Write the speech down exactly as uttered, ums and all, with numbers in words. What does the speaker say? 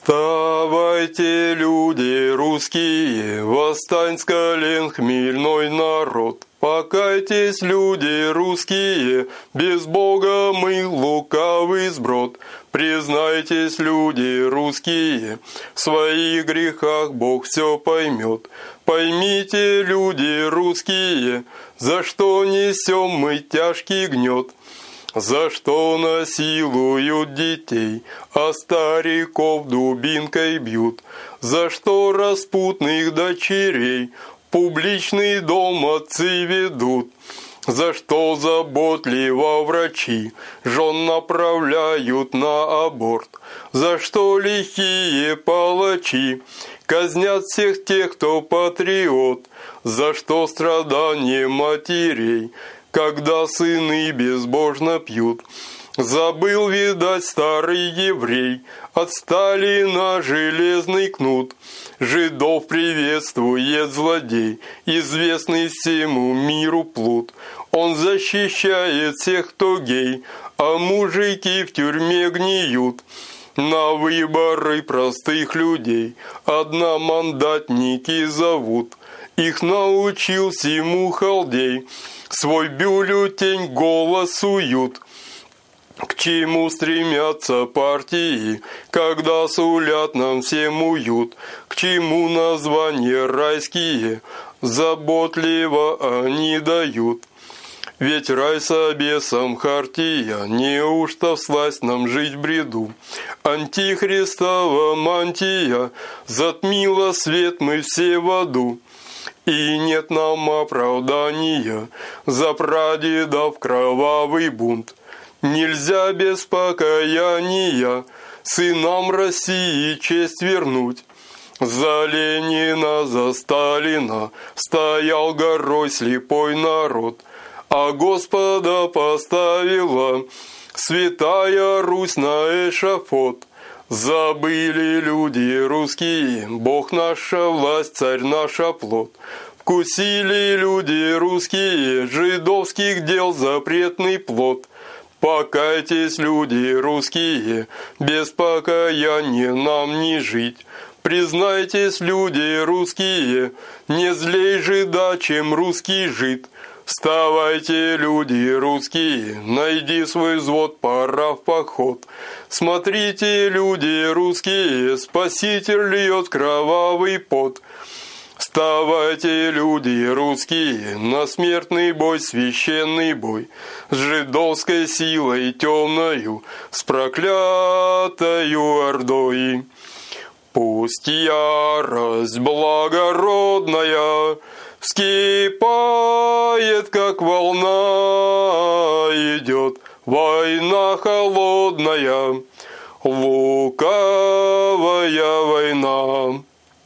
Вставайте, люди русские, восстань с колен хмельной народ. Покайтесь, люди русские, без Бога мы лукавый сброд. Признайтесь, люди русские, в своих грехах Бог все поймет. Поймите, люди русские, за что несем мы тяжкий гнет. За что насилуют детей, а стариков дубинкой бьют? За что распутных дочерей публичный дом отцы ведут? За что заботливо врачи жен направляют на аборт? За что лихие палачи казнят всех тех, кто патриот? За что страдания матерей, когда сыны безбожно пьют? Забыл, видать, старый еврей от Сталина железный кнут. Жидов приветствует злодей, известный всему миру плут. Он защищает всех, кто гей, а мужики в тюрьме гниют. На выборы простых людей одномандатники зовут. Их научил всему халдей, свой бюллетень голос суют. К чему стремятся партии, когда сулят нам всем уют? К чему названия райские заботливо они дают? Ведь рай с обесом хартия, неужто всласть нам жить в бреду? Антихристова мантия затмила свет, мы все в аду. И нет нам оправдания за прадедов кровавый бунт. Нельзя без покаяния сынам России честь вернуть. За Ленина, за Сталина стоял горой слепой народ, а Господа поставила святая Русь на эшафот. Забыли люди русские, Бог наша власть, царь наш оплот. Вкусили люди русские жидовских дел запретный плод. Покайтесь, люди русские, без покаяния нам не жить. Признайтесь, люди русские, не злей жида, чем русский жид. Вставайте, люди русские, найди свой взвод, пора в поход. Смотрите, люди русские, Спаситель льет кровавый пот. Вставайте, люди русские, на смертный бой, священный бой, с жидовской силой темною, с проклятою ордой. Пусть ярость благородная вскипает, как волна, идет война холодная, лукавая война.